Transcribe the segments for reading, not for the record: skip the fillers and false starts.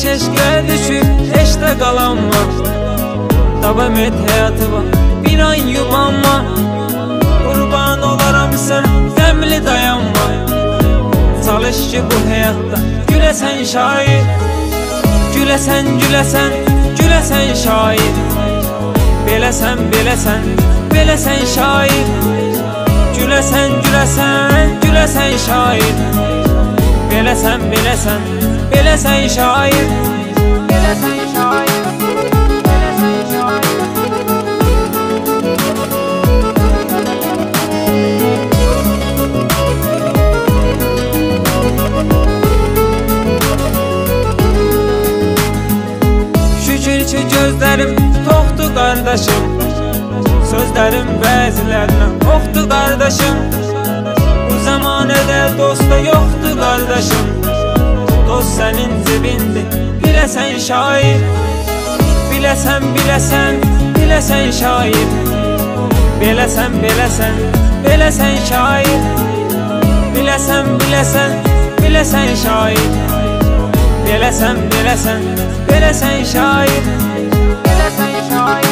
eşkə düşüb, eşdə qalanma. Davam et həyatıma, bir an yubanma. Qurban olaram sən, qəmli dayanma. Çalış ki bu həyatda güləsən şair. Güləsən, güləsən, güləsən şair. Beləsən, beləsən, beləsən şair. Güləsən, güləsən, güləsən şair. Beləsən, beləsən, beləsən şair. Beləsən şair, beləsən şair. Şükür ki gözlərim toxdu qardaşım. Sözlərim bəzilərinə oxdu qardaşım. Bu zamanədə dosta yoxdu qardaşım. Dost sənin cibindir, biləsən şair. Biləsən, biləsən, biləsən şair. Beləsən, beləsən, beləsən şair. Biləsən, biləsən, biləsən şair. Beləsən, beləsən, beləsən şair. Beləsən şair.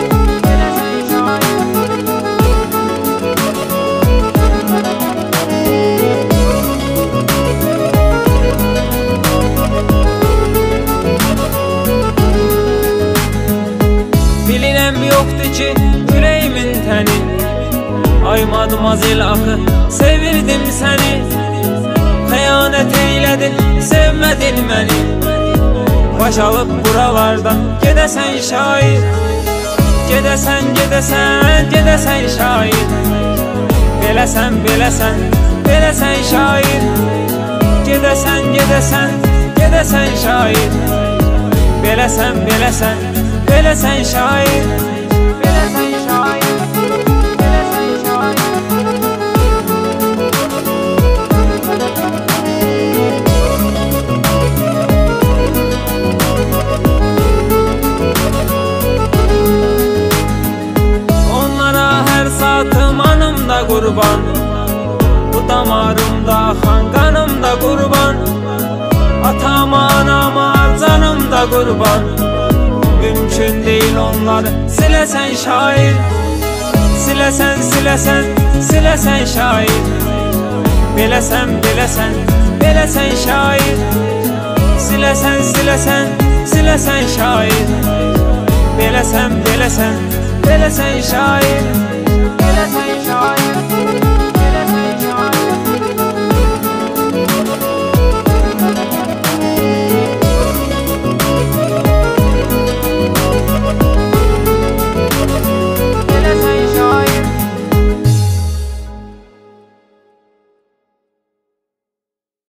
Bilirəm yoxdur ki, ürəyimin təni. Ay mademoiselle axı, sevirdim səni. Xəyanət eylədin, sevmədin məni. Baş alıb buralardan gedəsən şair. Gedəsən, gedəsən, gedəsən şair. Beləsən, beləsən, beləsən şair. Gedəsən, gedəsən, gedəsən şair. Beləsən, beləsən, beləsən şair. Beləsən şair, beləsən şair. Onlara hər saatım anımda qurban. Bu damarımda axan qanımda qurban. Atama, anama, canımda qurban. Mümkün deyil onları siləsən şair. Siləsən, siləsən, siləsən şair. Beləsən, beləsən, beləsən şair. Siləsən, siləsən, siləsən şair. Beləsən, beləsən, beləsən şair. Beləsən